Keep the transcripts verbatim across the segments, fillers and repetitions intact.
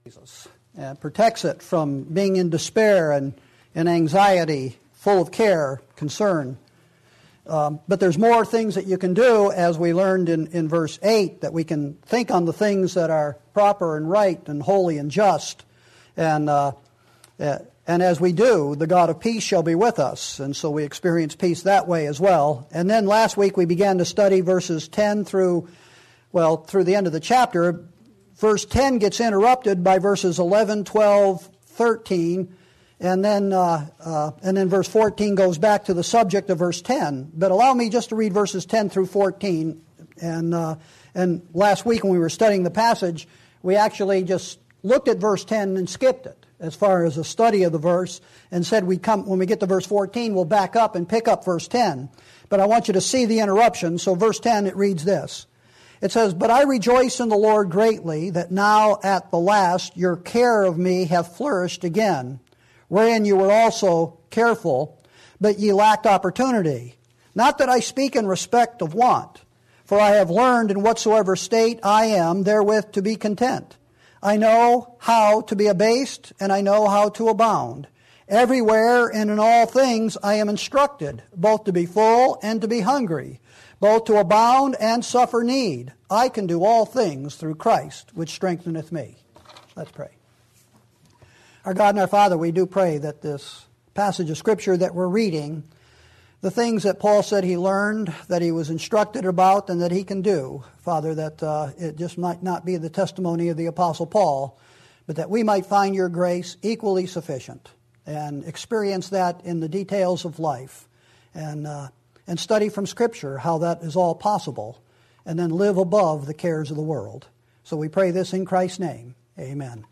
Jesus and protects it from being in despair and, and anxiety, full of care, concern. Um, but there's more things that you can do, as we learned in, in verse eight, that we can think on the things that are proper and right and holy and just. And uh, uh, and as we do, the God of peace shall be with us. And so we experience peace that way as well. And then last week we began to study verses ten through, well, through the end of the chapter. Verse ten gets interrupted by verses eleven, twelve, thirteen, and then uh, uh, and then verse fourteen goes back to the subject of verse ten. But allow me just to read verses ten through fourteen. And uh, and last week when we were studying the passage, we actually just looked at verse ten and skipped it as far as a study of the verse, and said we come when we get to verse fourteen, we'll back up and pick up verse ten. But I want you to see the interruption. So verse ten, it reads this. It says, "But I rejoice in the Lord greatly, that now at the last your care of me hath flourished again, wherein you were also careful, but ye lacked opportunity. Not that I speak in respect of want, for I have learned in whatsoever state I am therewith to be content. I know how to be abased, and I know how to abound. Everywhere and in all things I am instructed, both to be full and to be hungry, both to abound and suffer need. I can do all things through Christ, which strengtheneth me." Let's pray. Our God and our Father, we do pray that this passage of Scripture that we're reading, the things that Paul said he learned, that he was instructed about, and that he can do, Father, that uh, it just might not be the testimony of the Apostle Paul, but that we might find your grace equally sufficient and experience that in the details of life, and uh, and study from Scripture how that is all possible, and then live above the cares of the world. So we pray this in Christ's name. Amen.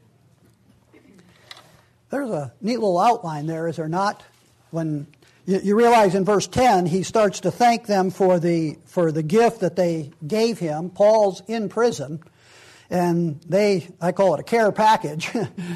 There's a neat little outline there, is there not? When you, you realize in verse ten, he starts to thank them for the for the gift that they gave him. Paul's in prison, and they, I call it a care package.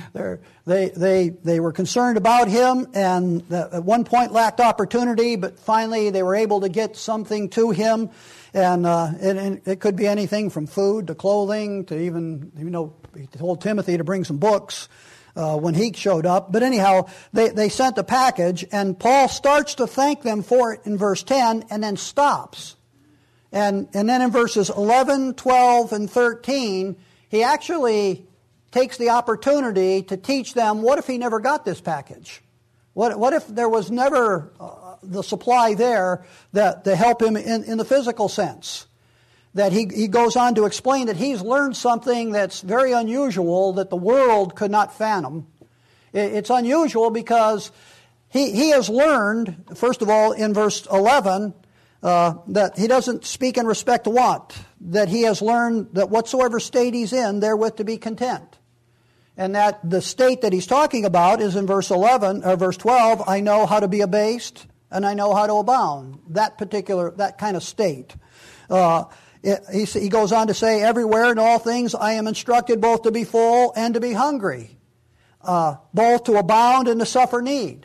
they they they were concerned about him, and at one point lacked opportunity, but finally they were able to get something to him, and, uh, and, and it could be anything from food to clothing to even, you know, he told Timothy to bring some books uh, when he showed up. But anyhow, they they sent a package, and Paul starts to thank them for it in verse ten, and then stops. And and then in verses eleven, twelve, and thirteen, he actually takes the opportunity to teach them, what if he never got this package? What what if there was never uh, the supply there that to help him in, in the physical sense? That he, he goes on to explain that he's learned something that's very unusual that the world could not fathom. It, it's unusual because he, he has learned, first of all, in verse eleven, Uh, that he doesn't speak in respect to want, that he has learned that whatsoever state he's in, therewith to be content. And that the state that he's talking about is in verse eleven, or verse twelve, I know how to be abased, and I know how to abound. That particular, that kind of state. Uh, it, he, he goes on to say, everywhere in all things I am instructed both to be full and to be hungry, uh, both to abound and to suffer need.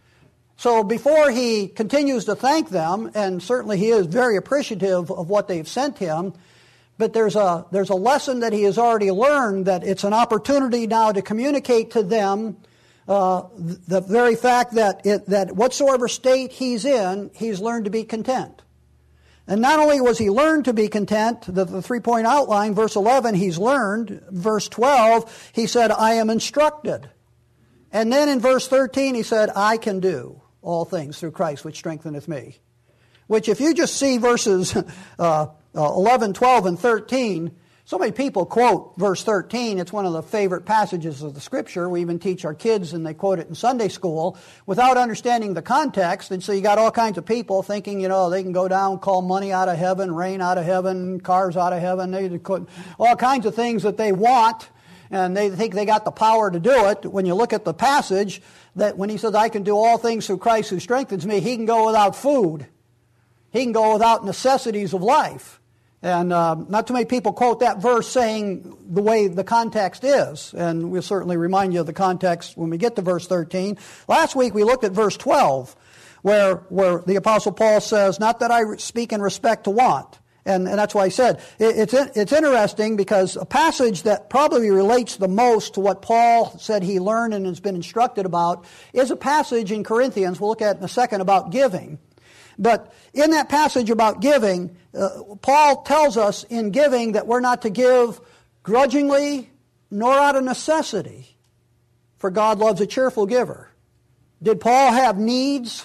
So before he continues to thank them, and certainly he is very appreciative of what they've sent him, but there's a there's a lesson that he has already learned, that it's an opportunity now to communicate to them uh, the very fact that it, that whatsoever state he's in, he's learned to be content. And not only was he learned to be content, the, the three-point outline, verse eleven, he's learned. Verse twelve, he said, I am instructed. And then in verse thirteen, he said, I can do all things through Christ, which strengtheneth me. Which if you just see verses uh, uh, eleven, twelve, and thirteen, so many people quote verse thirteen. It's one of the favorite passages of the Scripture. We even teach our kids, and they quote it in Sunday school, without understanding the context. And so you got all kinds of people thinking, you know, they can go down, call money out of heaven, rain out of heaven, cars out of heaven, they all kinds of things that they want, and they think they got the power to do it. When you look at the passage, that when he says, I can do all things through Christ who strengthens me, he can go without food. He can go without necessities of life. And uh, not too many people quote that verse saying the way the context is. And we'll certainly remind you of the context when we get to verse thirteen. Last week we looked at verse twelve, where, where the Apostle Paul says, not that I speak in respect to want. And, and that's why I said it, it's it's interesting, because a passage that probably relates the most to what Paul said he learned and has been instructed about is a passage in Corinthians, we'll look at in a second, about giving. But in that passage about giving, uh, Paul tells us in giving that we're not to give grudgingly nor out of necessity, for God loves a cheerful giver. Did Paul have needs?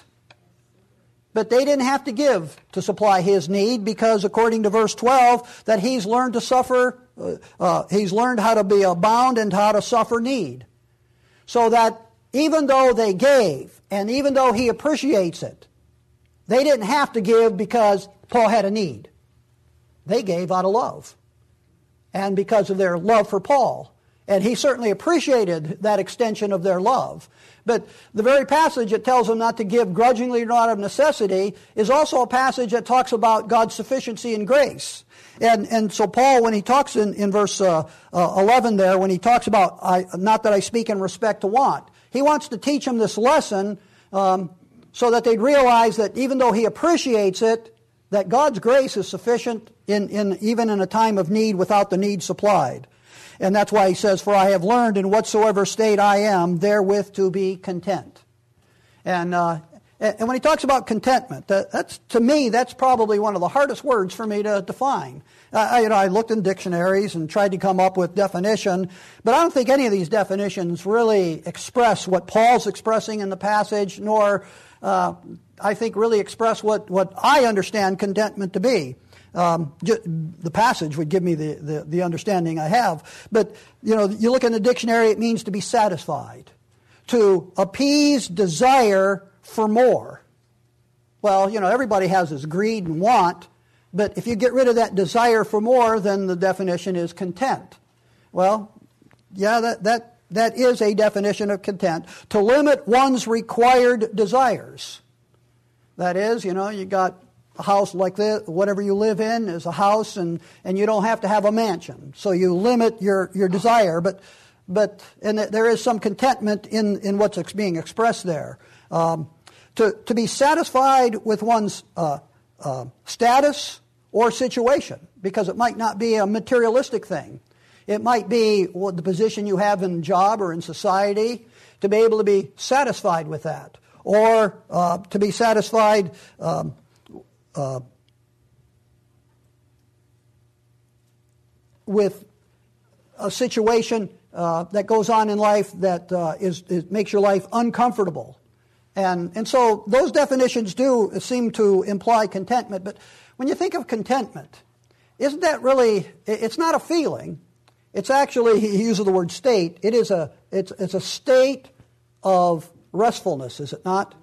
But they didn't have to give to supply his need, because according to verse twelve, that he's learned to suffer, uh, uh, he's learned how to be abound and how to suffer need. So that even though they gave, and even though he appreciates it, they didn't have to give because Paul had a need. They gave out of love, and because of their love for Paul. And he certainly appreciated that extension of their love. But the very passage that tells them not to give grudgingly or not of necessity is also a passage that talks about God's sufficiency and grace. And and so Paul, when he talks in, in verse uh, uh, eleven there, when he talks about, I, not that I speak in respect to want, he wants to teach them this lesson um, so that they'd realize that even though he appreciates it, that God's grace is sufficient in, in even in a time of need without the need supplied. And that's why he says, for I have learned in whatsoever state I am, therewith to be content. And uh, and when he talks about contentment, that, that's to me, that's probably one of the hardest words for me to define. Uh, you know, I looked in dictionaries and tried to come up with definition, but I don't think any of these definitions really express what Paul's expressing in the passage, nor uh, I think really express what, what I understand contentment to be. Um, the passage would give me the, the, the understanding I have. But, you know, you look in the dictionary, it means to be satisfied, to appease desire for more. Well, you know, everybody has this greed and want, but if you get rid of that desire for more, then the definition is content. Well, yeah, that, that, that is a definition of content. To limit one's required desires. That is, you know, you got a house like this, whatever you live in is a house, and, and you don't have to have a mansion. So you limit your, your desire, but but and there is some contentment in, in what's being expressed there. Um, to, to be satisfied with one's uh, uh, status or situation, because it might not be a materialistic thing. It might be what the position you have in job or in society, to be able to be satisfied with that. Or uh, to be satisfied um, Uh, with a situation uh, that goes on in life that uh, is, is makes your life uncomfortable. And, and so those definitions do seem to imply contentment. But when you think of contentment, isn't that really, it's not a feeling. It's actually, he uses the word state. It is a, it's, it's a state of restfulness, is it not?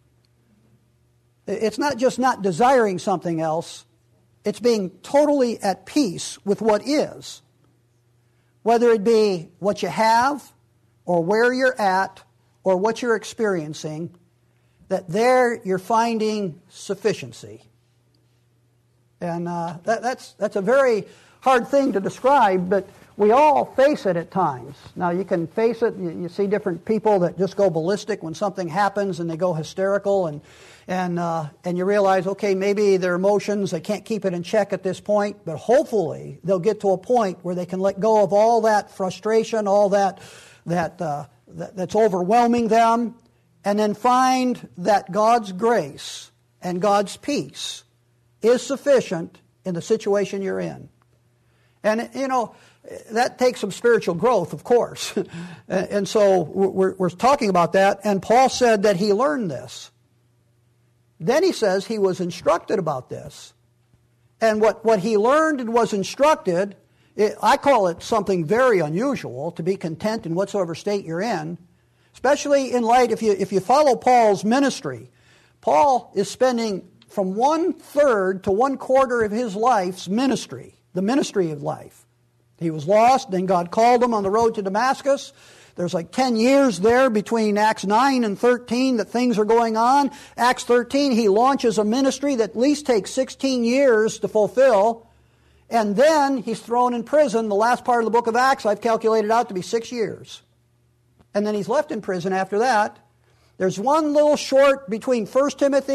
It's not just not desiring something else. It's being totally at peace with what is. Whether it be what you have, or where you're at, or what you're experiencing, that there you're finding sufficiency. And uh, that, that's, that's a very hard thing to describe, but we all face it at times. Now, you can face it. You, you see different people that just go ballistic when something happens, and they go hysterical, and and uh, and you realize, okay, maybe their emotions, they can't keep it in check at this point, but hopefully they'll get to a point where they can let go of all that frustration, all that that, uh, that that's overwhelming them, and then find that God's grace and God's peace is sufficient in the situation you're in. And, you know, that takes some spiritual growth, of course. And so we're, we're talking about that. And Paul said that he learned this. Then he says he was instructed about this. And what, what he learned and was instructed, it, I call it something very unusual, to be content in whatsoever state you're in. Especially in light, if you, if you follow Paul's ministry, Paul is spending from one third to one quarter of his life's ministry, the ministry of life. He was lost, then God called him on the road to Damascus. There's like ten years there between Acts nine and thirteen that things are going on. Acts thirteen, he launches a ministry that at least takes sixteen years to fulfill. And then he's thrown in prison. The last part of the book of Acts I've calculated out to be six years. And then he's left in prison after that. There's one little short between First Timothy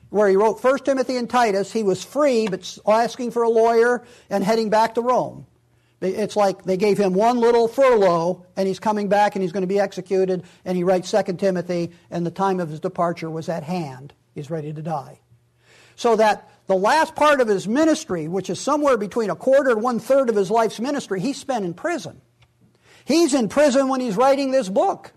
where he wrote First Timothy and Titus, he was free but asking for a lawyer and heading back to Rome. It's like they gave him one little furlough and he's coming back and he's going to be executed, and he writes Second Timothy, and the time of his departure was at hand. He's ready to die. So that the last part of his ministry, which is somewhere between a quarter and one-third of his life's ministry, he spent in prison. He's in prison when he's writing this book.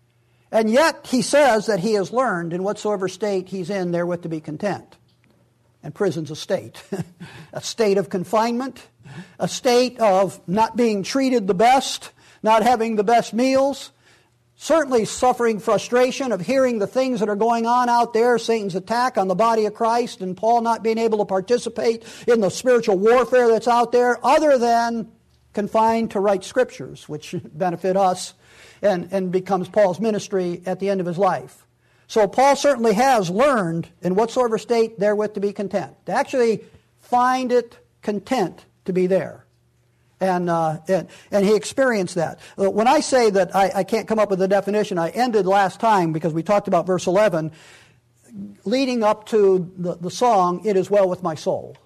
And yet he says that he has learned in whatsoever state he's in therewith to be content. And prison's a state. A state of confinement, a state of not being treated the best, not having the best meals, certainly suffering frustration of hearing the things that are going on out there, Satan's attack on the body of Christ, and Paul not being able to participate in the spiritual warfare that's out there, other than confined to write scriptures, which benefit us and, and becomes Paul's ministry at the end of his life. So Paul certainly has learned in whatsoever state therewith to be content, to actually find it content to be there. And, uh, and and he experienced that. When I say that I, I can't come up with a definition, I ended last time because we talked about verse eleven, leading up to the, the song, It Is Well With My Soul.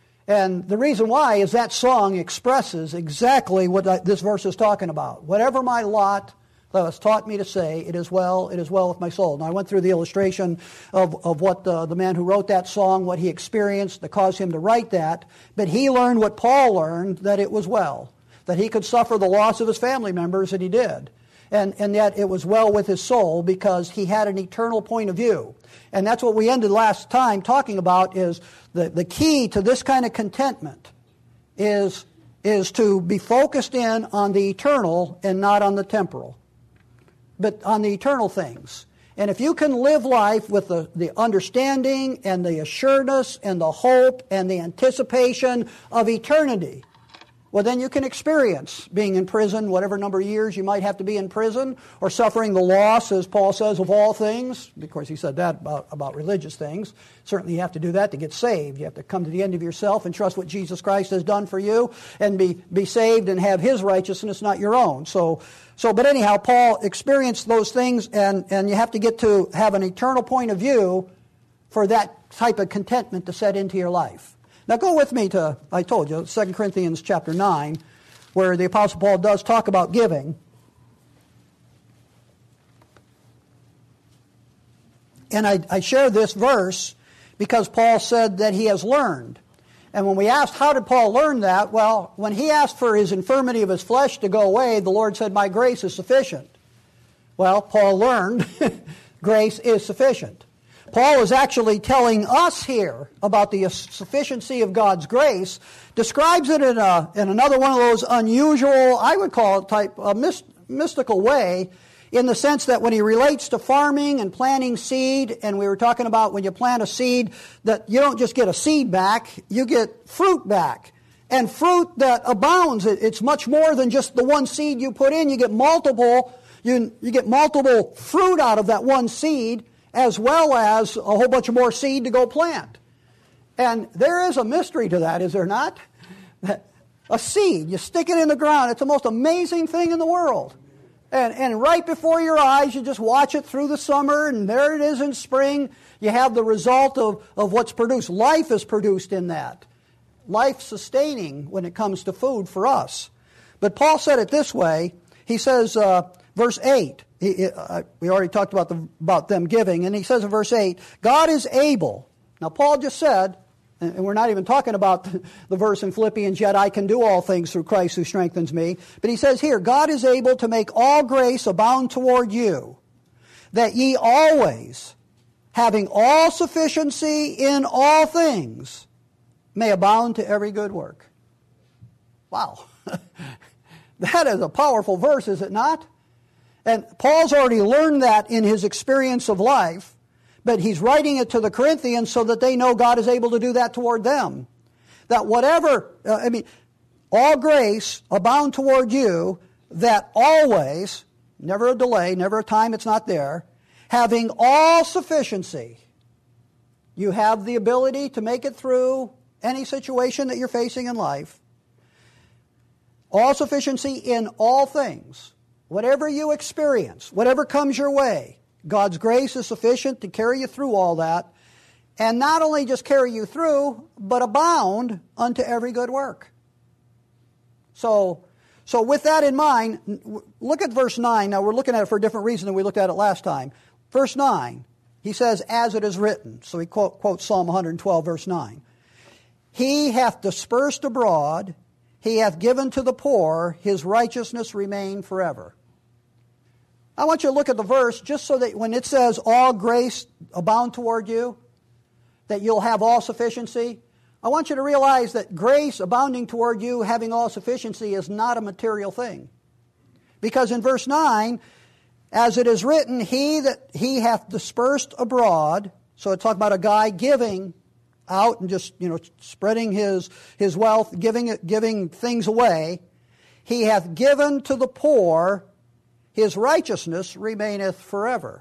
And the reason why is that song expresses exactly what I, this verse is talking about. Whatever my lot, thou hast taught me to say, it is well, it is well with my soul. Now, I went through the illustration of, of what the, the man who wrote that song, what he experienced that caused him to write that. But he learned what Paul learned, that it was well, that he could suffer the loss of his family members, and he did. And, and yet it was well with his soul because he had an eternal point of view. And that's what we ended last time talking about, is the, the key to this kind of contentment is, is to be focused in on the eternal and not on the temporal, but on the eternal things. And if you can live life with the, the understanding and the assuredness and the hope and the anticipation of eternity, well, then you can experience being in prison, whatever number of years you might have to be in prison, or suffering the loss, as Paul says, of all things. Of course, he said that about, about religious things. Certainly you have to do that to get saved. You have to come to the end of yourself and trust what Jesus Christ has done for you and be, be saved and have His righteousness, not your own. So, so, but anyhow, Paul experienced those things, and, and you have to get to have an eternal point of view for that type of contentment to set into your life. Now go with me to, I told you, Second Corinthians chapter nine, where the Apostle Paul does talk about giving. And I, I share this verse because Paul said that he has learned. And when we asked, how did Paul learn that? Well, when he asked for his infirmity of his flesh to go away, the Lord said, my grace is sufficient. Well, Paul learned grace is sufficient. Paul is actually telling us here about the sufficiency of God's grace, describes it in, a, in another one of those unusual, I would call it type, a myst, mystical way, in the sense that when he relates to farming and planting seed, and we were talking about when you plant a seed, that you don't just get a seed back, you get fruit back. And fruit that abounds, it's much more than just the one seed you put in. You get multiple, you, you get multiple fruit out of that one seed, as well as a whole bunch of more seed to go plant. And there is a mystery to that, is there not? A seed, you stick it in the ground, it's the most amazing thing in the world. And, and right before your eyes, you just watch it through the summer, and there it is in spring. You have the result of, of what's produced. Life is produced in that. Life sustaining when it comes to food for us. But Paul said it this way. He says, uh, verse eight, he, uh, we already talked about, the, about them giving, and he says in verse eight, God is able. Now Paul just said, and we're not even talking about the, the verse in Philippians, yet I can do all things through Christ who strengthens me. But he says here, God is able to make all grace abound toward you, that ye always, having all sufficiency in all things, may abound to every good work. Wow. That is a powerful verse, is it not? And Paul's already learned that in his experience of life, but he's writing it to the Corinthians so that they know God is able to do that toward them. That whatever, uh, I mean, all grace abound toward you, that always, never a delay, never a time it's not there, having all sufficiency. You have the ability to make it through any situation that you're facing in life. All sufficiency in all things. Whatever you experience, whatever comes your way, God's grace is sufficient to carry you through all that. and not only just carry you through, but abound unto every good work. So, so with that in mind, look at verse nine. Now we're looking at it for a different reason than we looked at it last time. Verse nine, he says, as it is written. So he quote, quotes Psalm one twelve, verse nine. He hath dispersed abroad, he hath given to the poor, his righteousness remain forever. I want you to look at the verse just so that when it says all grace abound toward you, that you'll have all sufficiency. I want you to realize that grace abounding toward you, having all sufficiency, is not a material thing. Because in verse nine, as it is written, he that he hath dispersed abroad, so it's talking about a guy giving out and just, you know, spreading his, his wealth, giving it, giving things away. He hath given to the poor, his righteousness remaineth forever.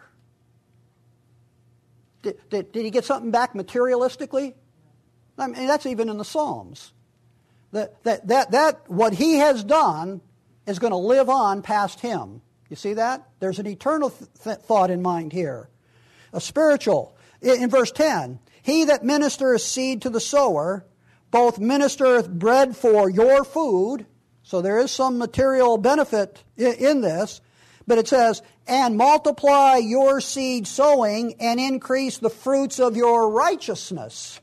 Did, did, did he get something back materialistically? I mean, that's even in the Psalms. That, that, that, that what he has done is going to live on past him. You see that? There's an eternal th- thought in mind here. A spiritual. In, in verse ten, he that ministereth seed to the sower, both ministereth bread for your food. So there is some material benefit in, in this. But it says, and multiply your seed sowing and increase the fruits of your righteousness.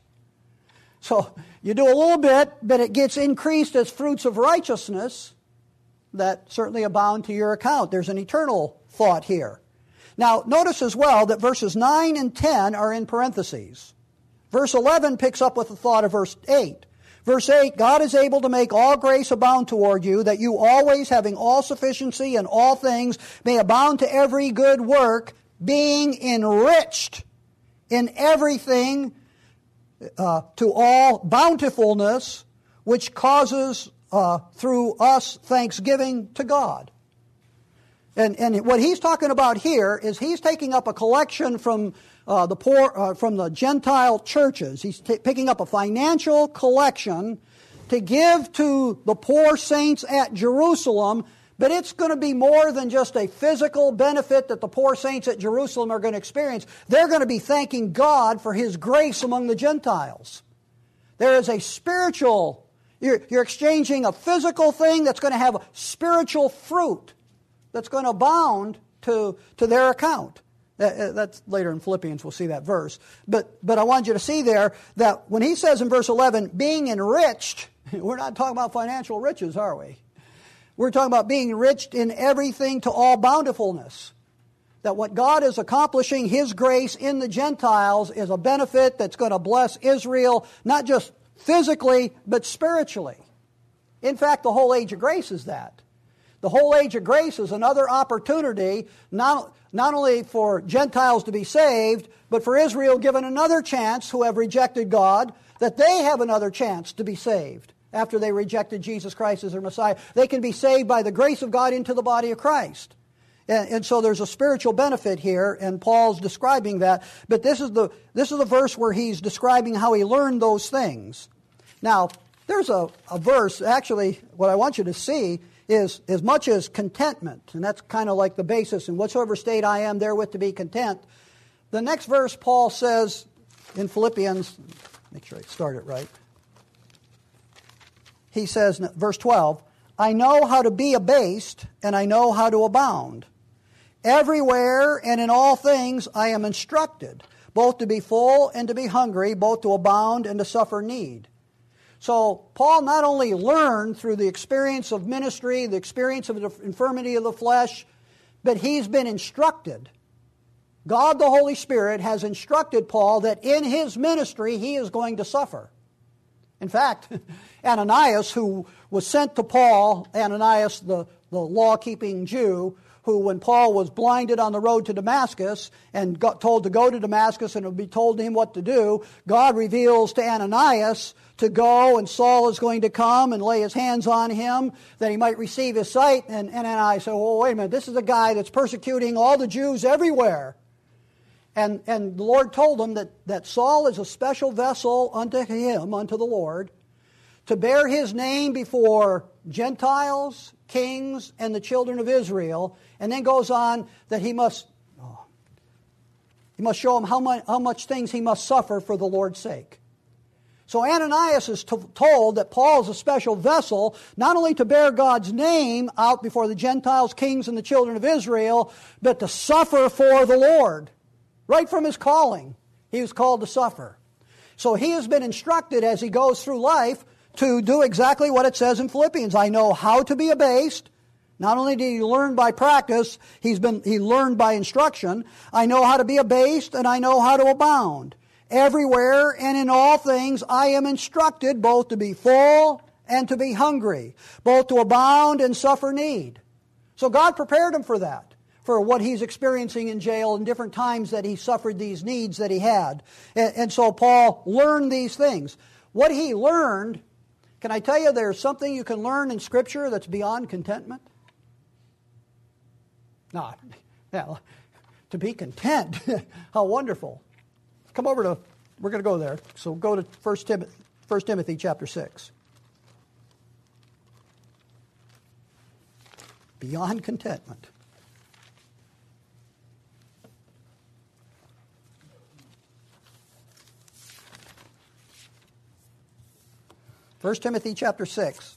So you do a little bit, but it gets increased as fruits of righteousness that certainly abound to your account. There's an eternal thought here. Now, notice as well that verses nine and ten are in parentheses. Verse eleven picks up with the thought of verse eight. Verse eight, God is able to make all grace abound toward you, that you always, having all sufficiency in all things, may abound to every good work, being enriched in everything uh, to all bountifulness, which causes uh, through us thanksgiving to God. And, and what he's talking about here is he's taking up a collection from uh, the poor, uh, from the Gentile churches. He's t- picking up a financial collection to give to the poor saints at Jerusalem, but it's going to be more than just a physical benefit that the poor saints at Jerusalem are going to experience. They're going to be thanking God for His grace among the Gentiles. There is a spiritual, you're, you're exchanging a physical thing that's going to have spiritual fruit that's going to abound to, to their account. That's later in Philippians, we'll see that verse. But, but I want you to see there that when he says in verse eleven, being enriched, we're not talking about financial riches, are we? We're talking about being enriched in everything to all bountifulness. That what God is accomplishing, His grace in the Gentiles, is a benefit that's going to bless Israel, not just physically, but spiritually. In fact, the whole age of grace is that. The whole age of grace is another opportunity, not, not only for Gentiles to be saved, but for Israel given another chance who have rejected God, that they have another chance to be saved after they rejected Jesus Christ as their Messiah. They can be saved by the grace of God into the body of Christ. And, and so there's a spiritual benefit here, and Paul's describing that. But this is the this is the verse where he's describing how he learned those things. Now, there's a, a verse, actually, what I want you to see is as much as contentment, and that's kind of like the basis, in whatsoever state I am, therewith to be content. The next verse, Paul says in Philippians, make sure I start it right. He says, verse twelve, I know how to be abased, and I know how to abound. Everywhere and in all things I am instructed, both to be full and to be hungry, both to abound and to suffer need. So Paul not only learned through the experience of ministry, the experience of the infirmity of the flesh, but he's been instructed. God the Holy Spirit has instructed Paul that in his ministry he is going to suffer. In fact, Ananias, who was sent to Paul, Ananias the, the law-keeping Jew, who when Paul was blinded on the road to Damascus and got told to go to Damascus and it would be told to him what to do, God reveals to Ananias to go, and Saul is going to come and lay his hands on him that he might receive his sight. And, and Ananias said, well, wait a minute, this is a guy that's persecuting all the Jews everywhere. And, and the Lord told him that, that Saul is a special vessel unto him, unto the Lord, to bear his name before Gentiles, kings, and the children of Israel, and then goes on that he must, oh, He must show him how much, how much things he must suffer for the Lord's sake. So Ananias is to, told that Paul is a special vessel, not only to bear God's name out before the Gentiles, kings, and the children of Israel, but to suffer for the Lord. Right from his calling, he was called to suffer. So he has been instructed as he goes through life to do exactly what it says in Philippians. I know how to be abased. Not only did he learn by practice, he's been he learned by instruction. I know how to be abased, and I know how to abound. Everywhere and in all things I am instructed both to be full and to be hungry, both to abound and suffer need. So God prepared him for that, for what he's experiencing in jail and different times that he suffered these needs that he had. And, and so Paul learned these things. What he learned, can I tell you there's something you can learn in Scripture that's beyond contentment? No, yeah, to be content. How wonderful. Come over to, we're going to go there. So go to First Timothy, First Timothy chapter six. Beyond contentment. First Timothy chapter six.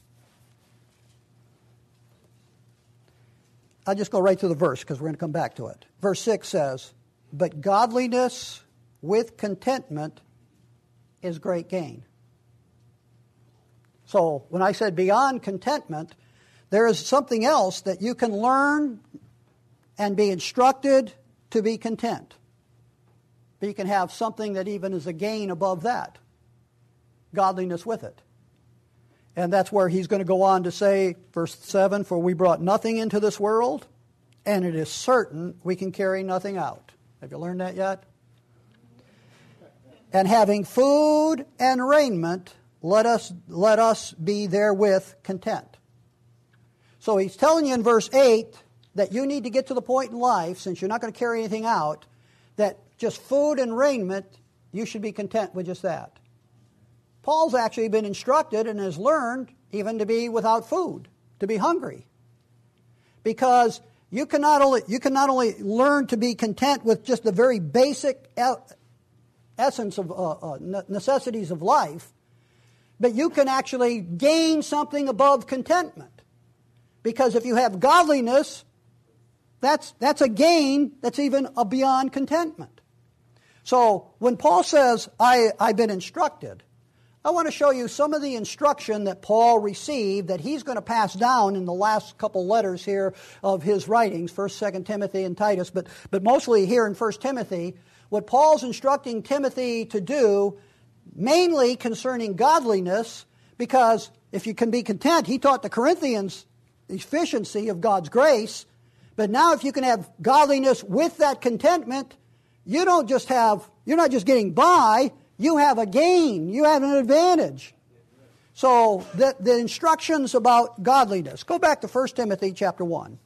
I'll just go right to the verse because we're going to come back to it. Verse six says, "But godliness with contentment is great gain." So when I said beyond contentment, there is something else that you can learn and be instructed to be content. But you can have something that even is a gain above that. Godliness with it. And that's where he's going to go on to say, verse seven, "For we brought nothing into this world, and it is certain we can carry nothing out." Have you learned that yet? "And having food and raiment, let us let us be therewith content." So he's telling you in verse eight that you need to get to the point in life, since you're not going to carry anything out, that just food and raiment, you should be content with just that. Paul's actually been instructed and has learned even to be without food, to be hungry. Because you can not only, you can not only learn to be content with just the very basic essence of uh, uh, necessities of life, but you can actually gain something above contentment. Because if you have godliness, that's, that's a gain that's even a beyond contentment. So when Paul says, I, I've been instructed, I want to show you some of the instruction that Paul received that he's going to pass down in the last couple letters here of his writings, First, Second Timothy, and Titus, but, but mostly here in First Timothy, what Paul's instructing Timothy to do, mainly concerning godliness, because if you can be content, he taught the Corinthians the efficiency of God's grace, but now if you can have godliness with that contentment, you don't just have, you're not just getting by, you have a gain. You have an advantage. So the, the instructions about godliness. Go back to First Timothy chapter one.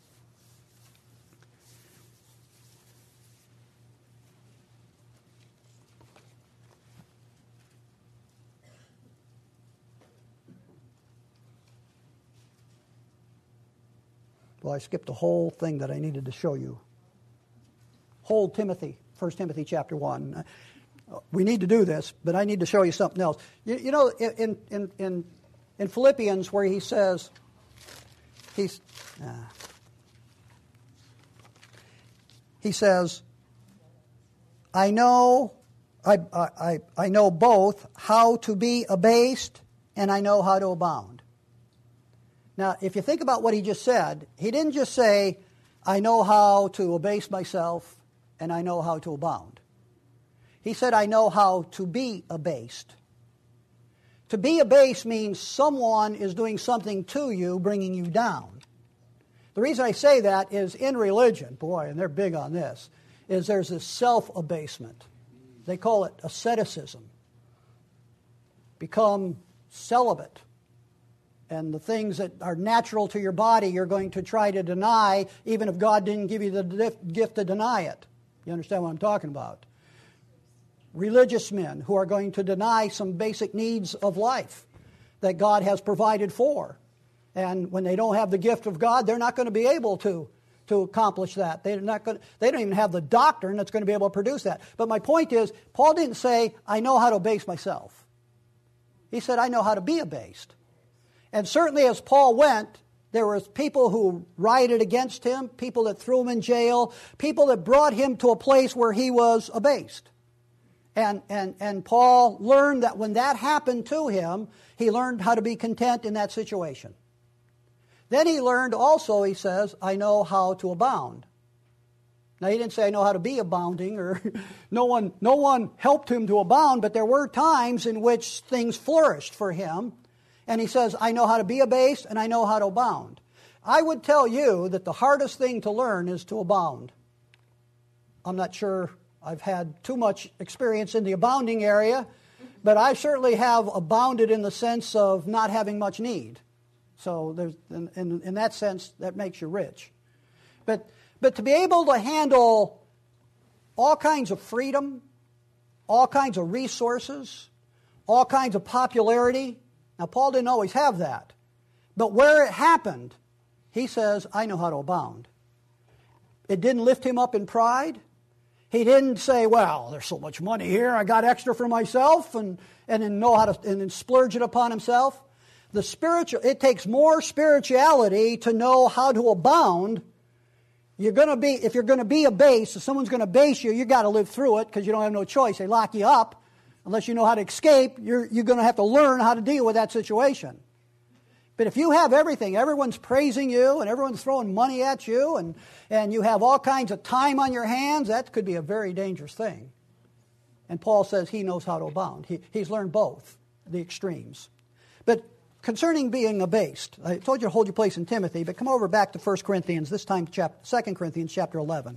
Well, I skipped the whole thing that I needed to show you. Whole Timothy, First Timothy chapter one. We need to do this, but I need to show you something else. You, you know, in, in, in, in Philippians where he says, he's, uh, he says, I know, I, I, I know both how to be abased and I know how to abound. Now, if you think about what he just said, he didn't just say, I know how to abase myself and I know how to abound. He said, I know how to be abased. To be abased means someone is doing something to you, bringing you down. The reason I say that is in religion, boy, and they're big on this, is there's this self-abasement. They call it asceticism. Become celibate. And the things that are natural to your body, you're going to try to deny, even if God didn't give you the gift to deny it. You understand what I'm talking about? Religious men who are going to deny some basic needs of life that God has provided for. And when they don't have the gift of God, they're not going to be able to, to accomplish that. They're not going, they don't even have the doctrine that's going to be able to produce that. But my point is, Paul didn't say, I know how to abase myself. He said, I know how to be abased. And certainly as Paul went, there were people who rioted against him, people that threw him in jail, people that brought him to a place where he was abased. And, and, and Paul learned that when that happened to him, he learned how to be content in that situation. Then he learned also, he says, I know how to abound. Now he didn't say I know how to be abounding, or no one, no one helped him to abound, but there were times in which things flourished for him. And he says, I know how to be abased and I know how to abound. I would tell you that the hardest thing to learn is to abound. I'm not sure I've had too much experience in the abounding area, but I certainly have abounded in the sense of not having much need. So there's, in, in, in that sense, that makes you rich. But, but to be able to handle all kinds of freedom, all kinds of resources, all kinds of popularity. Now, Paul didn't always have that. But where it happened, he says, I know how to abound. It didn't lift him up in pride. He didn't say, well, there's so much money here, I got extra for myself, and, and then know how to and then splurge it upon himself. The spiritual, it takes more spirituality to know how to abound. You're going to be, if you're going to be abased, if someone's going to base you, you got to live through it because you don't have no choice. They lock you up. Unless you know how to escape, you're, you're going to have to learn how to deal with that situation. But if you have everything, everyone's praising you and everyone's throwing money at you and, and you have all kinds of time on your hands, that could be a very dangerous thing. And Paul says he knows how to abound. He, he's learned both, the extremes. But concerning being abased, I told you to hold your place in Timothy, but come over back to First Corinthians, this time chapter, Second Corinthians chapter eleven.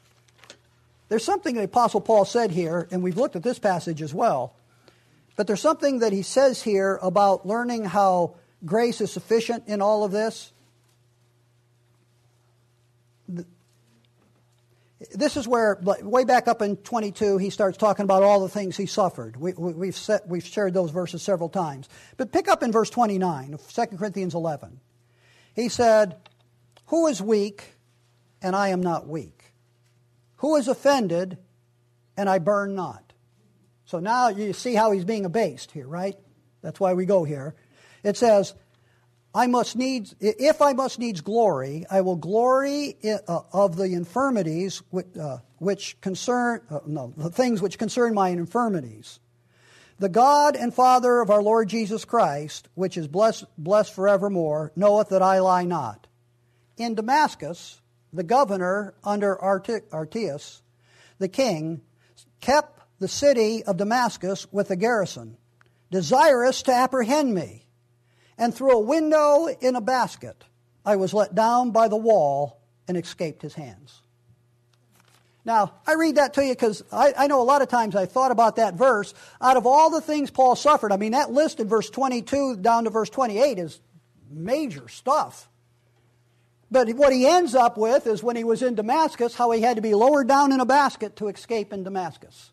There's something the Apostle Paul said here, and we've looked at this passage as well, but there's something that he says here about learning how grace is sufficient in all of this. This is where, way back up in twenty-two, he starts talking about all the things he suffered. We, we, we've, set, we've shared those verses several times. But pick up in verse twenty-nine of Second Corinthians eleven. He said, who is weak, and I am not weak? Who is offended, and I burn not? So now you see how he's being abased here, right? That's why we go here. It says, I must needs, if I must needs glory, I will glory uh, of the infirmities which, uh, which concern, uh, no, the things which concern my infirmities. The God and Father of our Lord Jesus Christ, which is blessed, blessed forevermore, knoweth that I lie not. In Damascus, the governor under Artius, the king, kept the city of Damascus with a garrison, desirous to apprehend me. And through a window in a basket, I was let down by the wall and escaped his hands. Now, I read that to you because I, I know a lot of times I thought about that verse. Out of all the things Paul suffered, I mean, that list in verse twenty-two down to verse twenty-eight is major stuff. But what he ends up with is when he was in Damascus, how he had to be lowered down in a basket to escape in Damascus.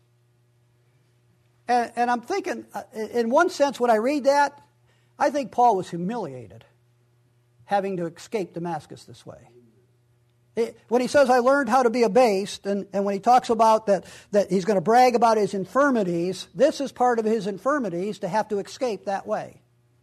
And, and I'm thinking, in one sense, when I read that, I think Paul was humiliated having to escape Damascus this way. It, when he says, I learned how to be abased, and, and when he talks about that, that he's going to brag about his infirmities, this is part of his infirmities to have to escape that way.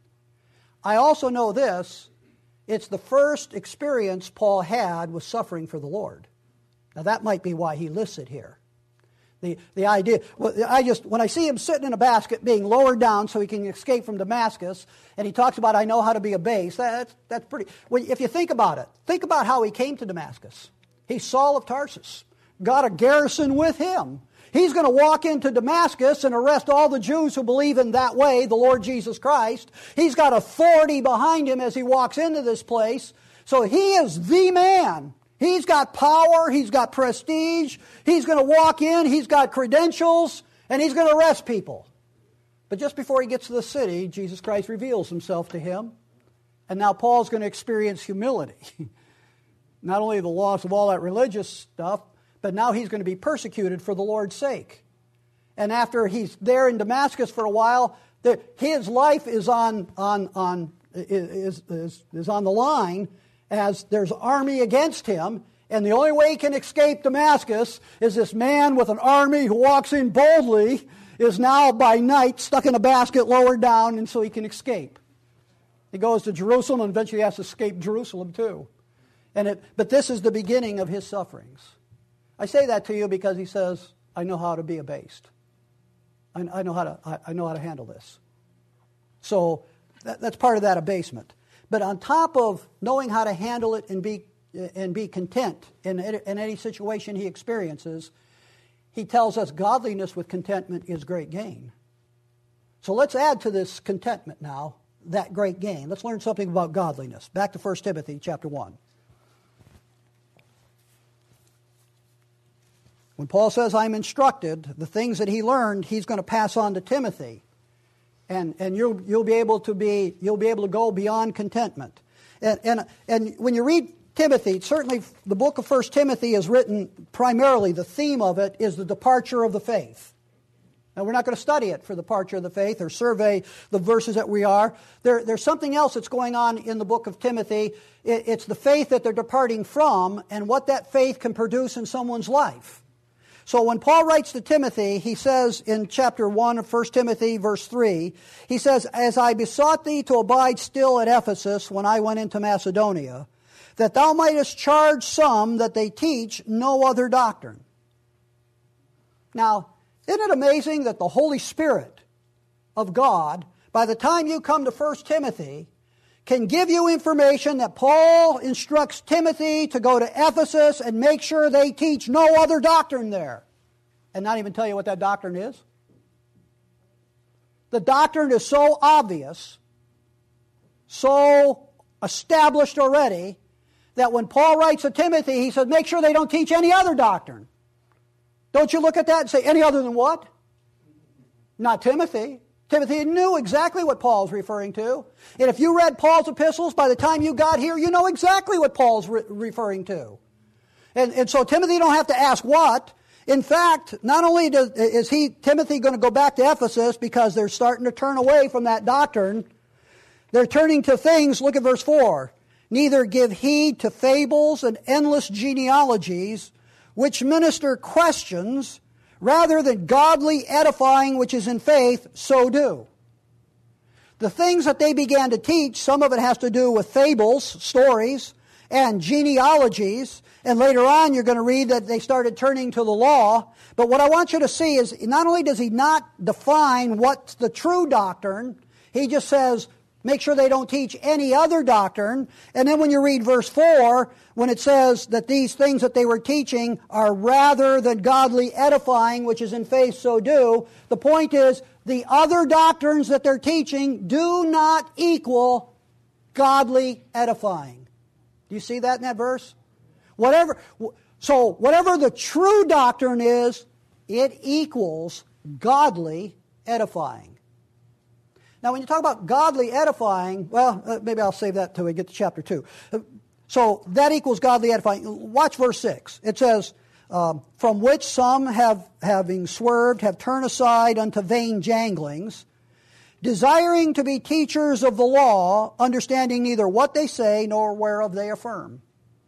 I also know this, it's the first experience Paul had with suffering for the Lord. Now that might be why he lists it here. The, the idea, I just, when I see him sitting in a basket being lowered down so he can escape from Damascus, and he talks about, I know how to be abased, that's, that's pretty, well, if you think about it, think about how he came to Damascus. He's Saul of Tarsus, got a garrison with him. He's going to walk into Damascus and arrest all the Jews who believe in that way, the Lord Jesus Christ. He's got authority behind him as he walks into this place. So he is the man. He's got power. He's got prestige. He's going to walk in. He's got credentials. And he's going to arrest people. But just before he gets to the city, Jesus Christ reveals himself to him. And now Paul's going to experience humility. Not only the loss of all that religious stuff, but now he's going to be persecuted for the Lord's sake. And after he's there in Damascus for a while, the, his life is on on on is, is is on the line as there's army against him, And the only way he can escape Damascus is this man with an army who walks in boldly is now by night stuck in a basket lower down, and so he can escape. He goes to Jerusalem and eventually has to escape Jerusalem too. And it, but this is the beginning of his sufferings. I say that to you because he says, I know how to be abased. I, I know how to I, I know how to handle this. So that, that's part of that abasement. But on top of knowing how to handle it and be and be content in, in any situation he experiences, he tells us godliness with contentment is great gain. So let's add to this contentment now, that great gain. Let's learn something about godliness. Back to First Timothy chapter one. When Paul says, I'm instructed, the things that he learned, he's going to pass on to Timothy. And and you'll you'll be able to be you'll be able to go beyond contentment. And and and when you read Timothy, certainly the book of First Timothy is written primarily, the theme of it is the departure of the faith. Now, we're not going to study it for the departure of the faith or survey the verses that we are. There, there's something else that's going on in the book of Timothy. It, it's the faith that they're departing from and what that faith can produce in someone's life. So when Paul writes to Timothy, he says in chapter one of First Timothy, verse three, he says, As I besought thee to abide still at Ephesus when I went into Macedonia, that thou mightest charge some that they teach no other doctrine. Now, isn't it amazing that the Holy Spirit of God, by the time you come to First Timothy, can give you information that Paul instructs Timothy to go to Ephesus and make sure they teach no other doctrine there, and not even tell you what that doctrine is? The doctrine is so obvious, so established already, that when Paul writes to Timothy, he says, make sure they don't teach any other doctrine. Don't you look at that and say, any other than what? Not Timothy. Timothy knew exactly what Paul's referring to. And if you read Paul's epistles, by the time you got here, you know exactly what Paul's re- referring to. And, and so Timothy don't have to ask what. In fact, not only does, is he Timothy going to go back to Ephesus because they're starting to turn away from that doctrine, they're turning to things, look at verse four. Neither give heed to fables and endless genealogies, which minister questions, rather than godly edifying which is in faith, so do. The things that they began to teach, some of it has to do with fables, stories, and genealogies, and later on you're going to read that they started turning to the law. But what I want you to see is, not only does he not define what's the true doctrine, he just says, make sure they don't teach any other doctrine. And then when you read verse four, when it says that these things that they were teaching are rather than godly edifying, which is in faith, so do. The point is, the other doctrines that they're teaching do not equal godly edifying. Do you see that in that verse? Whatever. So whatever the true doctrine is, it equals godly edifying. Now, when you talk about godly edifying, well, uh, maybe I'll save that till we get to chapter two. Uh, so that equals godly edifying. Watch verse six. It says, um, from which some have, having swerved, have turned aside unto vain janglings, desiring to be teachers of the law, understanding neither what they say nor whereof they affirm.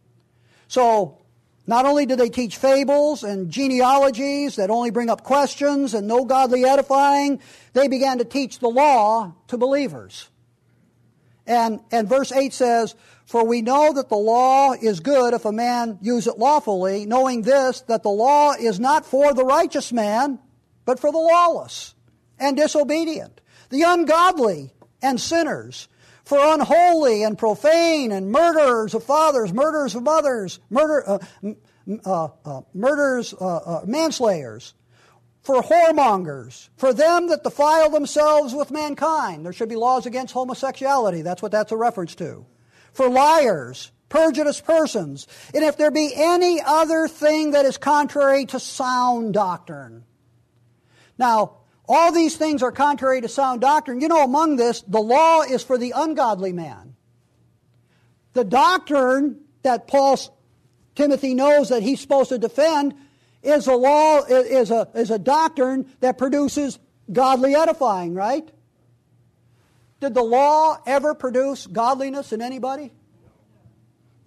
So, not only do they teach fables and genealogies that only bring up questions and no godly edifying, they began to teach the law to believers. And, and verse eight says, for we know that the law is good if a man use it lawfully, knowing this, that the law is not for the righteous man, but for the lawless and disobedient, the ungodly and sinners, for unholy and profane and murderers of fathers, murderers of mothers, murder, uh, uh, uh, murderers, uh, uh, manslayers, for whoremongers, for them that defile themselves with mankind. There should be laws against homosexuality. That's what that's a reference to. For liars, perjurious persons, and if there be any other thing that is contrary to sound doctrine. Now, all these things are contrary to sound doctrine. You know, among this, the law is for the ungodly man. The doctrine that Paul, Timothy knows that he's supposed to defend is a law, is a, is a doctrine that produces godly edifying, right? Did the law ever produce godliness in anybody?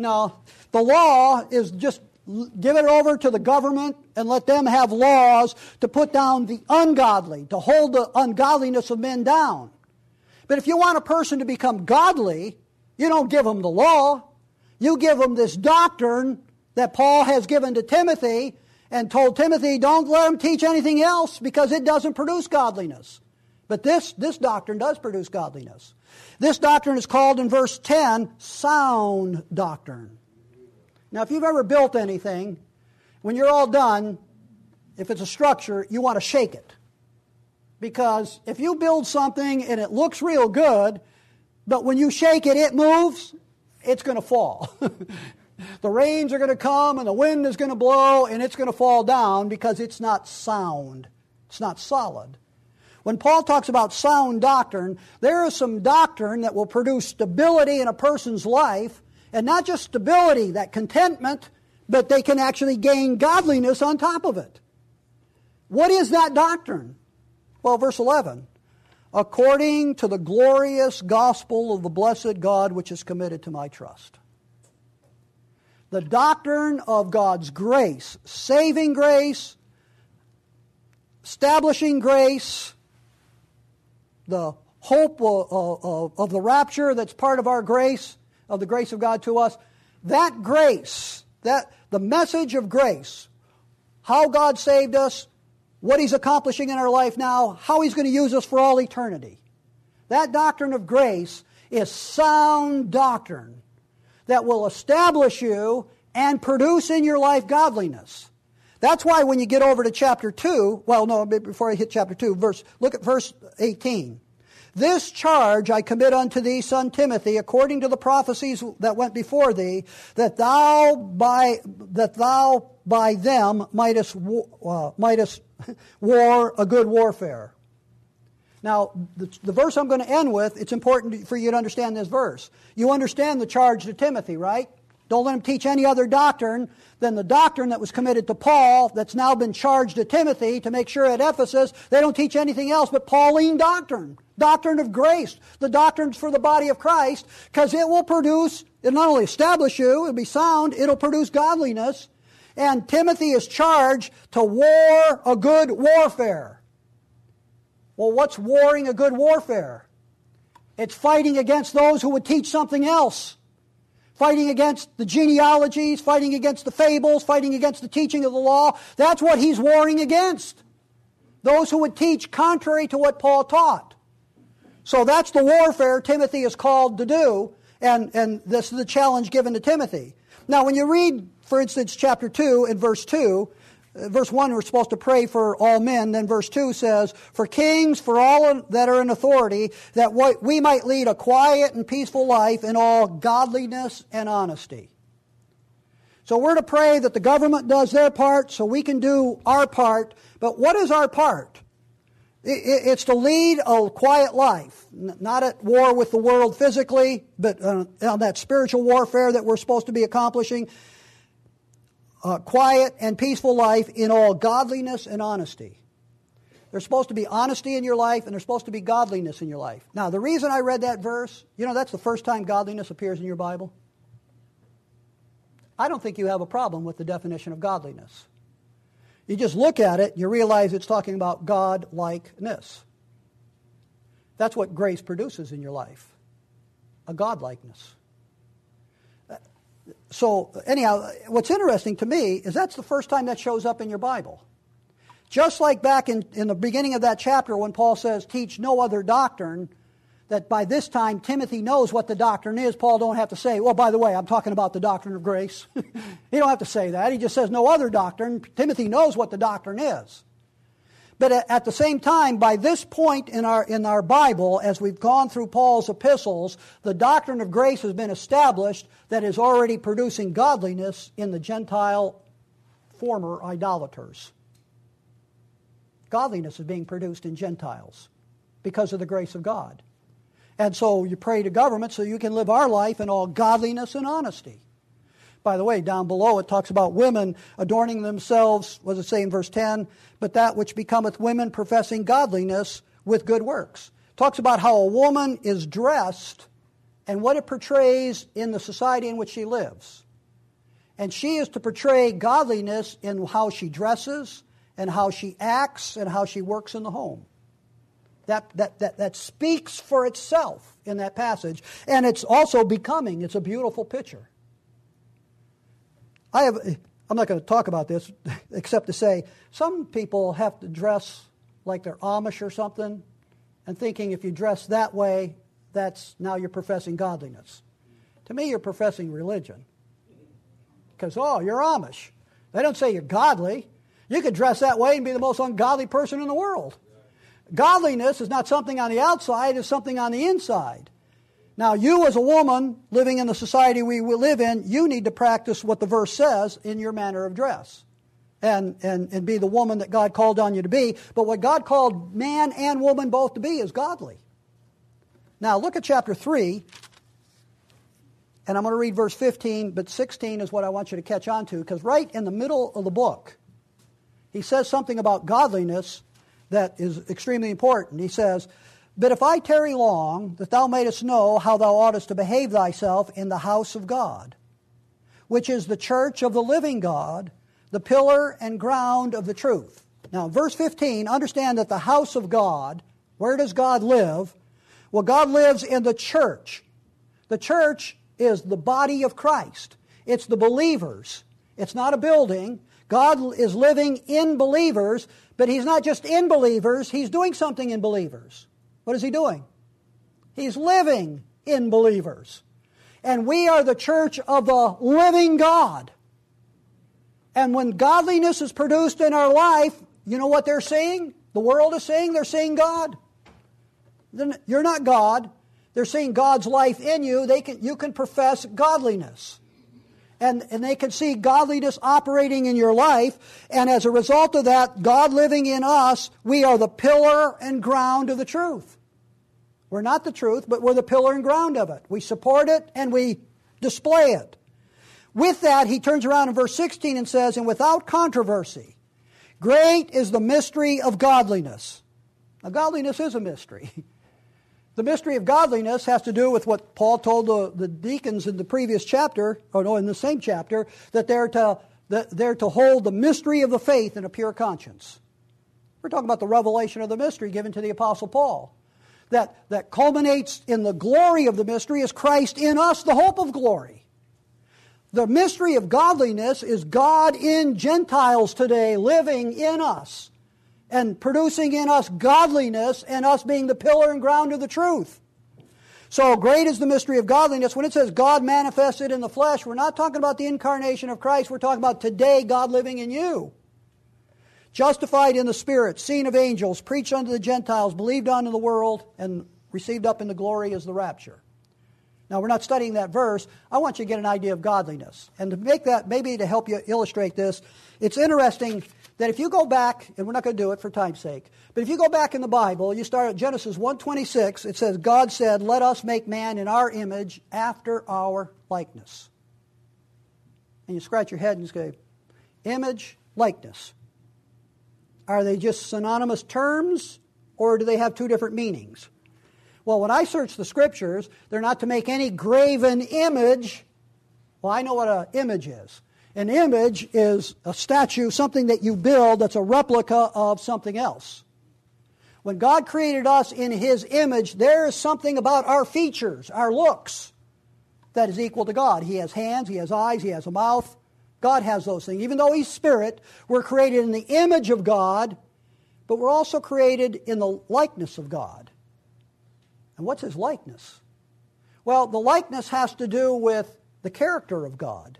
No, the law is just give it over to the government and let them have laws to put down the ungodly, to hold the ungodliness of men down. But if you want a person to become godly, you don't give them the law. You give them this doctrine that Paul has given to Timothy and told Timothy, don't let him teach anything else because it doesn't produce godliness. But this, this doctrine does produce godliness. This doctrine is called in verse ten, sound doctrine. Now, if you've ever built anything, when you're all done, if it's a structure, you want to shake it. Because if you build something and it looks real good, but when you shake it, it moves, it's going to fall. The rains are going to come and the wind is going to blow and it's going to fall down because it's not sound. It's not solid. When Paul talks about sound doctrine, there is some doctrine that will produce stability in a person's life, and not just stability, that contentment, but they can actually gain godliness on top of it. What is that doctrine? Well, verse eleven, according to the glorious gospel of the blessed God which is committed to my trust. The doctrine of God's grace, saving grace, establishing grace, the hope of, of, of the rapture that's part of our grace, of the grace of God to us, that grace, that the message of grace, how God saved us, what He's accomplishing in our life now, how He's going to use us for all eternity. That doctrine of grace is sound doctrine that will establish you and produce in your life godliness. That's why when you get over to chapter two, well, no, before I hit chapter two, verse, look at verse eighteen. This charge I commit unto thee, son Timothy, according to the prophecies that went before thee, that thou by that thou by them mightest uh, mightest war a good warfare. Now, the, the verse I'm going to end with, it's important for you to understand this verse. You understand the charge to Timothy, right? Don't let him teach any other doctrine than the doctrine that was committed to Paul, that's now been charged to Timothy to make sure at Ephesus they don't teach anything else but Pauline doctrine. Doctrine of grace, the doctrines for the body of Christ, because it will produce, it'll not only establish you, it'll be sound, it'll produce godliness. And Timothy is charged to war a good warfare. Well, what's warring a good warfare? It's fighting against those who would teach something else. Fighting against the genealogies, fighting against the fables, fighting against the teaching of the law. That's what he's warring against. Those who would teach contrary to what Paul taught. So that's the warfare Timothy is called to do, and, and this is the challenge given to Timothy. Now, when you read, for instance, chapter two and verse two, verse one, we're supposed to pray for all men. Then verse two says, for kings, for all that are in authority, that we might lead a quiet and peaceful life in all godliness and honesty. So we're to pray that the government does their part so we can do our part. But what is our part? It's to lead a quiet life, not at war with the world physically, but on that spiritual warfare that we're supposed to be accomplishing. A quiet and peaceful life in all godliness and honesty. There's supposed to be honesty in your life, and there's supposed to be godliness in your life. Now, the reason I read that verse, you know, that's the first time godliness appears in your Bible. I don't think you have a problem with the definition of godliness. You just look at it, you realize it's talking about God-likeness. That's what grace produces in your life, a God-likeness. So, anyhow, what's interesting to me is that's the first time that shows up in your Bible. Just like back in, in the beginning of that chapter when Paul says, teach no other doctrine, that by this time Timothy knows what the doctrine is. Paul don't have to say, well, by the way, I'm talking about the doctrine of grace. He don't have to say that. He just says no other doctrine. Timothy knows what the doctrine is. But at the same time, by this point in our in our Bible, as we've gone through Paul's epistles, the doctrine of grace has been established that is already producing godliness in the Gentile former idolaters. Godliness is being produced in Gentiles because of the grace of God. And so you pray to government so you can live our life in all godliness and honesty. By the way, down below it talks about women adorning themselves, what does it say in verse ten? But that which becometh women professing godliness with good works. Talks about how a woman is dressed and what it portrays in the society in which she lives. And she is to portray godliness in how she dresses and how she acts and how she works in the home. That, that, that, that speaks for itself in that passage. And it's also becoming. It's a beautiful picture. I have, I'm not going to talk about this except to say some people have to dress like they're Amish or something and thinking if you dress that way, that's now you're professing godliness. To me, you're professing religion. Because, oh, you're Amish. They don't say you're godly. You could dress that way and be the most ungodly person in the world. Godliness is not something on the outside, it's something on the inside. Now, you as a woman living in the society we live in, you need to practice what the verse says in your manner of dress. And, and, and be the woman that God called on you to be. But what God called man and woman both to be is godly. Now, look at chapter three. And I'm going to read verse fifteen, but sixteen is what I want you to catch on to. Because right in the middle of the book, he says something about godliness that is extremely important. He says, "But if I tarry long, that thou mayest know how thou oughtest to behave thyself in the house of God, which is the church of the living God, the pillar and ground of the truth." Now, verse fifteen, understand that the house of God, where does God live? Well, God lives in the church. The church is the body of Christ. It's the believers. It's not a building. God is living in believers, but He's not just in believers, He's doing something in believers. What is He doing? He's living in believers. And we are the church of the living God. And when godliness is produced in our life, you know what they're saying? The world is saying they're seeing God. Then you're not God. They're seeing God's life in you. They can, you can profess godliness. And, and they can see godliness operating in your life. And as a result of that, God living in us, we are the pillar and ground of the truth. We're not the truth, but we're the pillar and ground of it. We support it and we display it. With that, he turns around in verse sixteen and says, "And without controversy, great is the mystery of godliness." Now, godliness is a mystery. The mystery of godliness has to do with what Paul told the, the deacons in the previous chapter, or no, in the same chapter, that they're to, that they're to hold the mystery of the faith in a pure conscience. We're talking about the revelation of the mystery given to the Apostle Paul. That, that culminates in the glory of the mystery is Christ in us, the hope of glory. The mystery of godliness is God in Gentiles today living in us and producing in us godliness and us being the pillar and ground of the truth. So great is the mystery of godliness. When it says God manifested in the flesh, we're not talking about the incarnation of Christ. We're talking about today God living in you. Justified in the Spirit, seen of angels, preached unto the Gentiles, believed on in the world, and received up into glory is the rapture. Now, we're not studying that verse. I want you to get an idea of godliness. And to make that, maybe to help you illustrate this, it's interesting that if you go back, and we're not going to do it for time's sake, but if you go back in the Bible, you start at Genesis one twenty-six, it says, God said, "Let us make man in our image after our likeness." And you scratch your head and say, image, likeness. Are they just synonymous terms, or do they have two different meanings? Well, when I search the Scriptures, they're not to make any graven image. Well, I know what an image is. An image is a statue, something that you build that's a replica of something else. When God created us in His image, there is something about our features, our looks, that is equal to God. He has hands, He has eyes, He has a mouth. God has those things. Even though He's Spirit, we're created in the image of God, but we're also created in the likeness of God. And what's His likeness? Well, the likeness has to do with the character of God.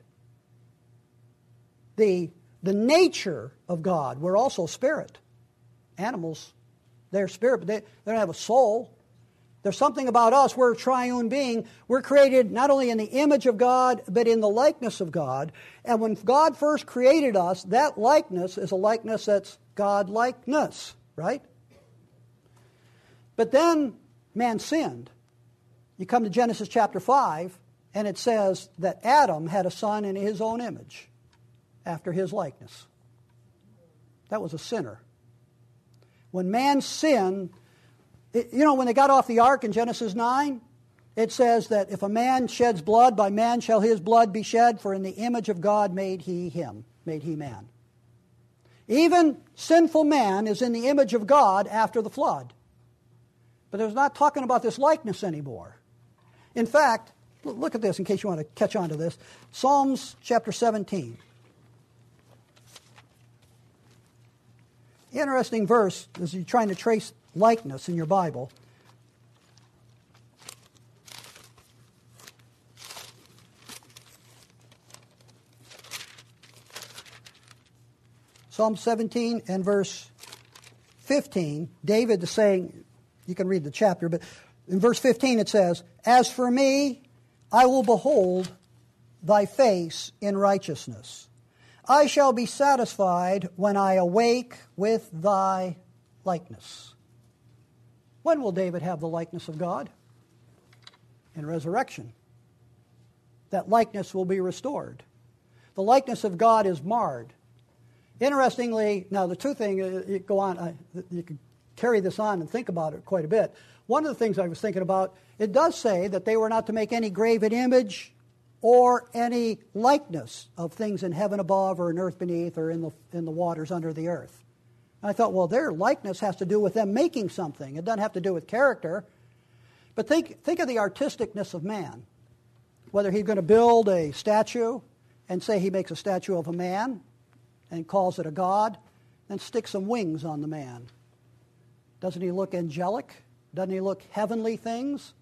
The, the nature of God. We're also spirit. Animals, they're spirit, but they, they don't have a soul. There's something about us. We're a triune being. We're created not only in the image of God, but in the likeness of God. And when God first created us, that likeness is a likeness that's God-likeness, right? But then man sinned. You come to Genesis chapter five, and it says that Adam had a son in his own image, after his likeness. That was a sinner. When man sinned, it, you know, when they got off the ark in Genesis nine, it says that if a man sheds blood, by man shall his blood be shed, for in the image of God made he him, made he man. Even sinful man is in the image of God after the flood. But there's not talking about this likeness anymore. In fact, look at this in case you want to catch on to this. Psalms chapter seventeen. Interesting verse as you're trying to trace likeness in your Bible. Psalm seventeen and verse fifteen, David is saying, you can read the chapter, but in verse fifteen it says, "As for me, I will behold thy face in righteousness. I shall be satisfied when I awake with thy likeness." When will David have the likeness of God? In resurrection. That likeness will be restored. The likeness of God is marred. Interestingly, now the two things, you go on, I, you can carry this on and think about it quite a bit. One of the things I was thinking about, it does say that they were not to make any graven image or any likeness of things in heaven above or in earth beneath or in the in the waters under the earth. And I thought, well, their likeness has to do with them making something. It doesn't have to do with character. But think think of the artisticness of man. Whether he's going to build a statue and say he makes a statue of a man and calls it a god, and stick some wings on the man. Doesn't he look angelic? Doesn't he look heavenly things?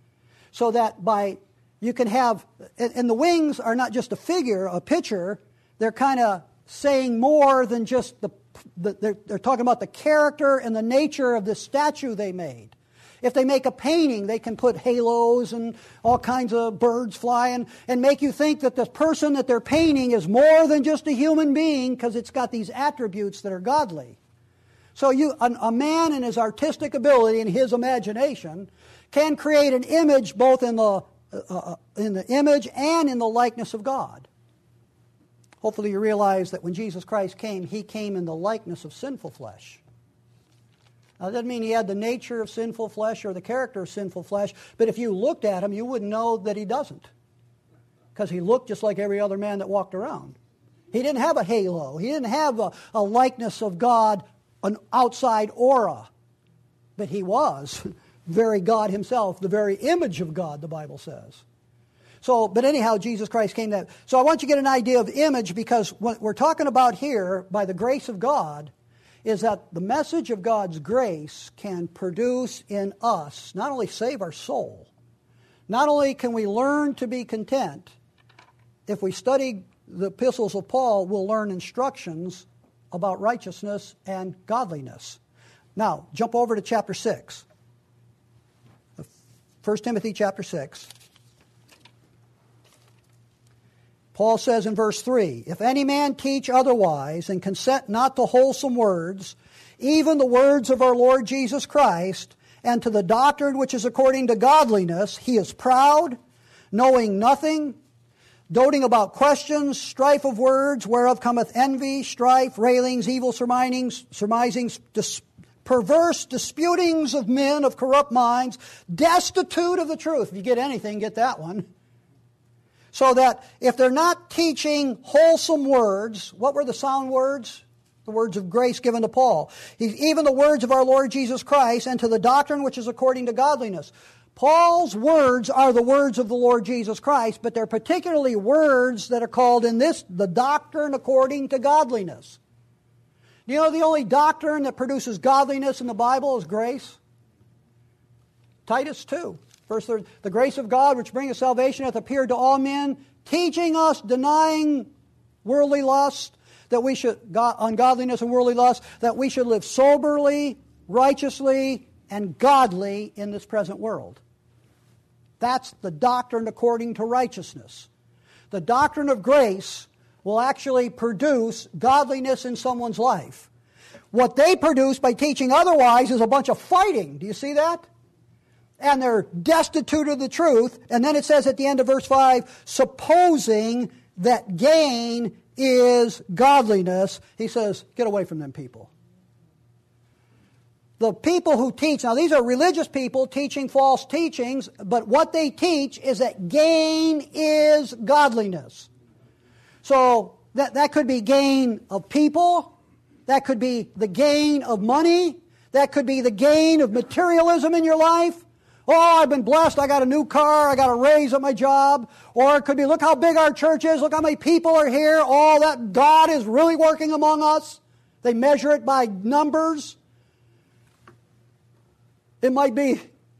So that by, you can have, and, and the wings are not just a figure, a picture, they're kind of saying more than just the, the they're, they're talking about the character and the nature of the statue they made. If they make a painting, they can put halos and all kinds of birds flying and make you think that the person that they're painting is more than just a human being because it's got these attributes that are godly. So you, a, a man in his artistic ability and his imagination can create an image both in the, uh, in the image and in the likeness of God. Hopefully you realize that when Jesus Christ came, he came in the likeness of sinful flesh. Now, that doesn't mean he had the nature of sinful flesh or the character of sinful flesh, but if you looked at him, you wouldn't know that he doesn't, because he looked just like every other man that walked around. He didn't have a halo. He didn't have a, a likeness of God, an outside aura, but he was very God himself, the very image of God, the Bible says. So, but anyhow, Jesus Christ came that. So I want you to get an idea of image, because what we're talking about here, by the grace of God, is that the message of God's grace can produce in us, not only save our soul, not only can we learn to be content, if we study the epistles of Paul, we'll learn instructions about righteousness and godliness. Now, jump over to chapter six. First Timothy chapter six. Paul says in verse three, "If any man teach otherwise and consent not to wholesome words, even the words of our Lord Jesus Christ, and to the doctrine which is according to godliness, he is proud, knowing nothing, doting about questions, strife of words, whereof cometh envy, strife, railings, evil surmisings, surmisings, dis- perverse disputings of men of corrupt minds, destitute of the truth." If you get anything, get that one. So that if they're not teaching wholesome words, what were the sound words? The words of grace given to Paul. Even the words of our Lord Jesus Christ, and to the doctrine which is according to godliness. Paul's words are the words of the Lord Jesus Christ, but they're particularly words that are called in this, the doctrine according to godliness. You know the only doctrine that produces godliness in the Bible is grace? Titus two. Verse third, "The grace of God which bringeth salvation hath appeared to all men, teaching us, denying worldly lust, that we should, ungodliness and worldly lust, that we should live soberly, righteously, and godly in this present world." That's the doctrine according to righteousness. The doctrine of grace will actually produce godliness in someone's life. What they produce by teaching otherwise is a bunch of fighting. Do you see that? And they're destitute of the truth. And then it says at the end of verse five, "supposing that gain is godliness." He says, get away from them people. the people who teach, now these are religious people teaching false teachings, but what they teach is that gain is godliness. So that, that could be gain of people, that could be the gain of money, that could be the gain of materialism in your life. Oh, I've been blessed, I got a new car, I got a raise at my job. Or it could be, look how big our church is, look how many people are here, all that God is really working among us. They measure it by numbers. It might be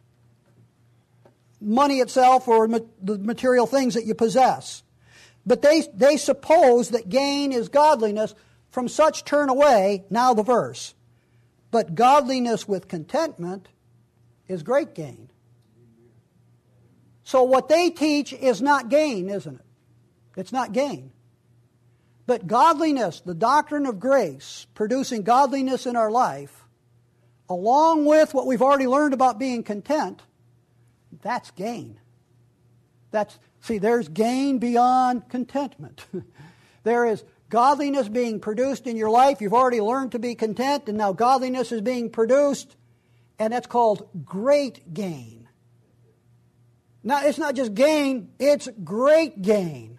money itself or ma- the material things that you possess. But they, they suppose that gain is godliness. From such turn away, now the verse. But godliness with contentment is great gain. So what they teach is not gain, isn't it? It's not gain. But godliness, the doctrine of grace, producing godliness in our life, along with what we've already learned about being content, that's gain. That's, see, there's gain beyond contentment. There is godliness being produced in your life. You've already learned to be content, and now godliness is being produced, and that's called great gain. Now, it's not just gain, it's great gain.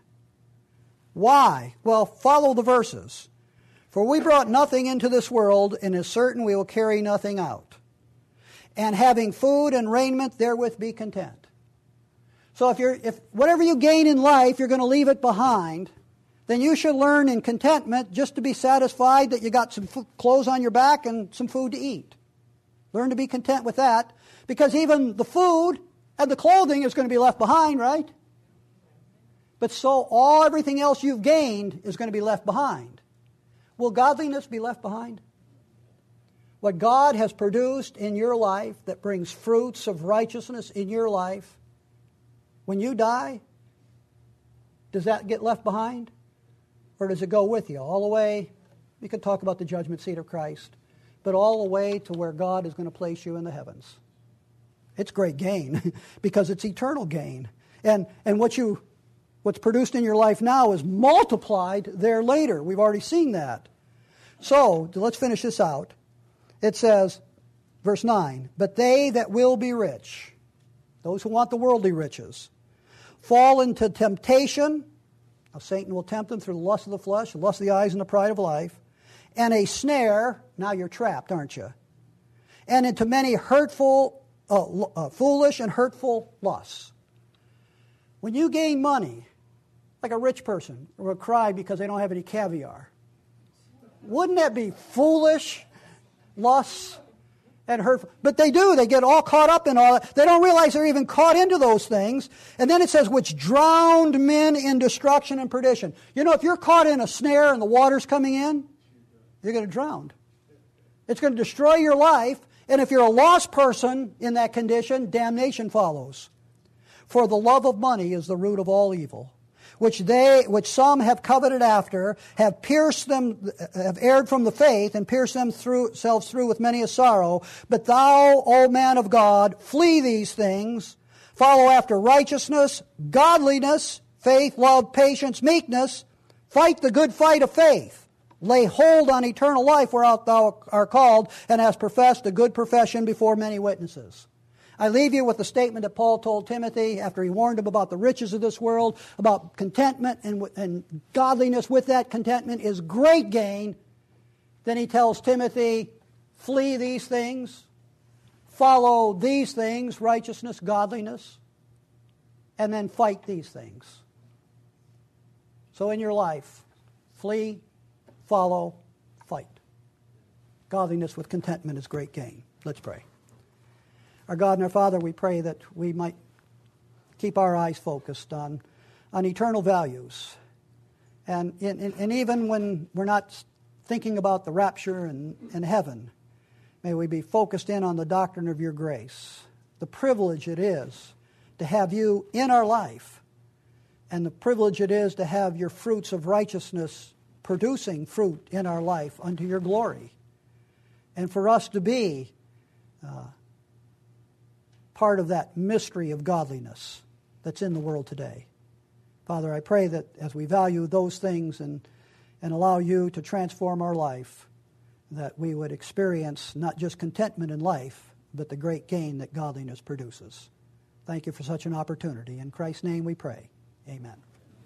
Why? Well, follow the verses. For we brought nothing into this world, and is certain we will carry nothing out. And having food and raiment, therewith be content. So if you're, if whatever you gain in life, you're going to leave it behind, then you should learn in contentment just to be satisfied that you got some f- clothes on your back and some food to eat. Learn to be content with that, because even the food and the clothing is going to be left behind, right? But so all everything else you've gained is going to be left behind. Will godliness be left behind? What God has produced in your life that brings fruits of righteousness in your life, when you die, does that get left behind? Or does it go with you all the way? We could talk about the judgment seat of Christ, but all the way to where God is going to place you in the heavens. It's great gain because it's eternal gain. And and what you what's produced in your life now is multiplied there later. We've already seen that. So, let's finish this out. It says, verse nine, but they that will be rich, those who want the worldly riches, fall into temptation. Now, Satan will tempt them through the lust of the flesh, the lust of the eyes, and the pride of life, and a snare. Now you're trapped, aren't you? And into many hurtful, uh, uh, foolish and hurtful lusts. When you gain money, like a rich person will cry because they don't have any caviar. Wouldn't that be foolish lusts and hurtful? But they do. They get all caught up in all that. They don't realize they're even caught into those things. And then it says, which drowned men in destruction and perdition. You know, if you're caught in a snare and the water's coming in, you're going to drown. It's going to destroy your life. And if you're a lost person in that condition, damnation follows. For the love of money is the root of all evil, which they, which some have coveted after, have pierced them, have erred from the faith, and pierced themselves through with many a sorrow. But thou, O man of God, flee these things, follow after righteousness, godliness, faith, love, patience, meekness, fight the good fight of faith. Lay hold on eternal life whereout thou art called, and hast professed a good profession before many witnesses. I leave you with the statement that Paul told Timothy after he warned him about the riches of this world, about contentment and, and godliness with that contentment is great gain. Then he tells Timothy, flee these things, follow these things, righteousness, godliness, and then fight these things. So in your life, flee, follow, fight. Godliness with contentment is great gain. Let's pray. Our God and our Father, we pray that we might keep our eyes focused on, on eternal values. And, and, and even when we're not thinking about the rapture and, and heaven, may we be focused in on the doctrine of your grace, the privilege it is to have you in our life, and the privilege it is to have your fruits of righteousness producing fruit in our life unto your glory. And for us to be uh, part of that mystery of godliness that's in the world today. Father, I pray that as we value those things and, and allow you to transform our life, that we would experience not just contentment in life, but the great gain that godliness produces. Thank you for such an opportunity. In Christ's name we pray. Amen.